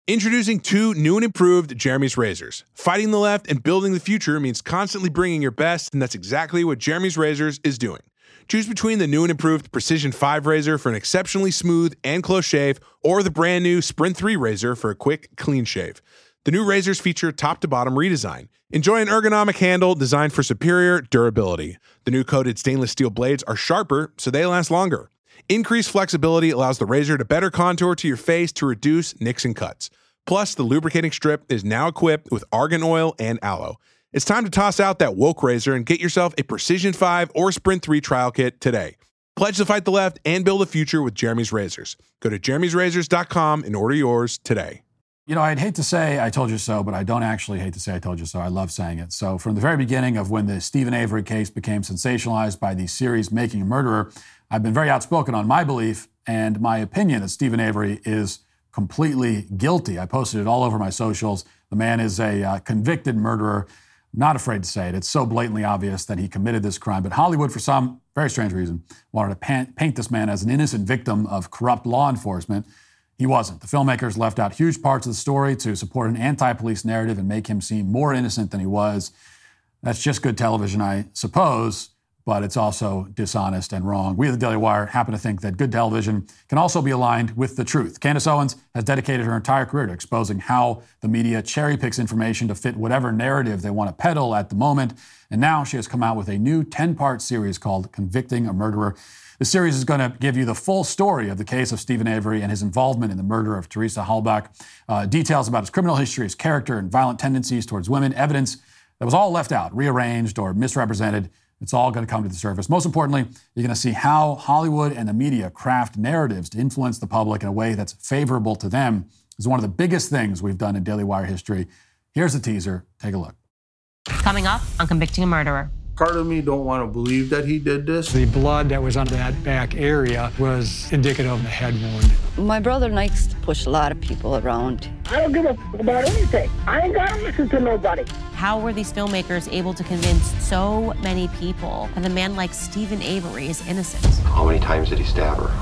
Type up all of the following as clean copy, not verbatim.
Introducing two new and improved Jeremy's razors. Fighting the left and building the future means constantly bringing your best, and that's exactly what Jeremy's Razors is doing. Choose between the new and improved Precision 5 razor for an exceptionally smooth and close shave, or the brand new Sprint 3 razor for a quick, clean shave. The new razors feature top-to-bottom redesign. Enjoy an ergonomic handle designed for superior durability. The new coated stainless steel blades are sharper, so they last longer. Increased flexibility allows the razor to better contour to your face to reduce nicks and cuts. Plus, the lubricating strip is now equipped with argan oil and aloe. It's time to toss out that woke razor and get yourself a Precision 5 or Sprint 3 trial kit today. Pledge to fight the left and build a future with Jeremy's Razors. Go to jeremy'srazors.com and order yours today. You know, I'd hate to say I told you so, but I don't actually hate to say I told you so. I love saying it. So from the very beginning of when the Steven Avery case became sensationalized by the series Making a Murderer, I've been very outspoken on my belief and my opinion that Steven Avery is completely guilty. I posted it all over my socials. The man is a convicted murderer. I'm not afraid to say it. It's so blatantly obvious that he committed this crime. But Hollywood, for some very strange reason, wanted to paint this man as an innocent victim of corrupt law enforcement. He wasn't. The filmmakers left out huge parts of the story to support an anti-police narrative and make him seem more innocent than he was. That's just good television, I suppose, but it's also dishonest and wrong. We at the Daily Wire happen to think that good television can also be aligned with the truth. Candace Owens has dedicated her entire career to exposing how the media cherry picks information to fit whatever narrative they want to peddle at the moment. And now she has come out with a new 10-part series called Convicting a Murderer. The series is going to give you the full story of the case of Steven Avery and his involvement in the murder of Teresa Halbach, details about his criminal history, his character, and violent tendencies towards women, evidence that was all left out, rearranged, or misrepresented. It's all going to come to the surface. Most importantly, you're going to see how Hollywood and the media craft narratives to influence the public in a way that's favorable to them. This is one of the biggest things we've done in Daily Wire history. Here's a teaser. Take a look. Coming up on Convicting a Murderer. Part of me don't want to believe that he did this. The blood that was on that back area was indicative of a head wound. My brother likes to push a lot of people around. I don't give a fuck about anything. I ain't got to listen to nobody. How were these filmmakers able to convince so many people that a man like Steven Avery is innocent? How many times did he stab her?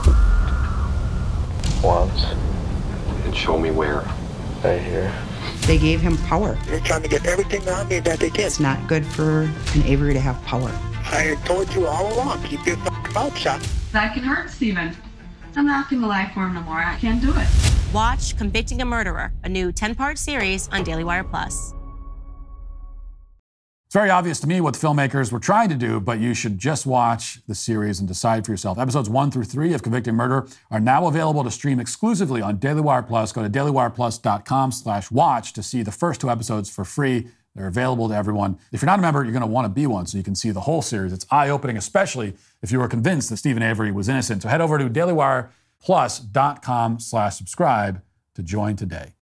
Once. And show me where. Right here. They gave him power. They're trying to get everything on me that they can. It's not good for an Avery to have power. I told you all along, keep your fucking mouth shut. That can hurt Steven. I'm not going to lie for him no more. I can't do it. Watch Convicting a Murderer, a new 10-part series on Daily Wire Plus. It's very obvious to me what the filmmakers were trying to do, but you should just watch the series and decide for yourself. Episodes 1 through 3 of Convicting Murder are now available to stream exclusively on Daily Wire Plus. Go to dailywireplus.com/watch to see the first 2 episodes for free. They're available to everyone. If you're not a member, you're going to want to be one so you can see the whole series. It's eye-opening, especially if you are convinced that Steven Avery was innocent. So head over to dailywireplus.com/subscribe to join today.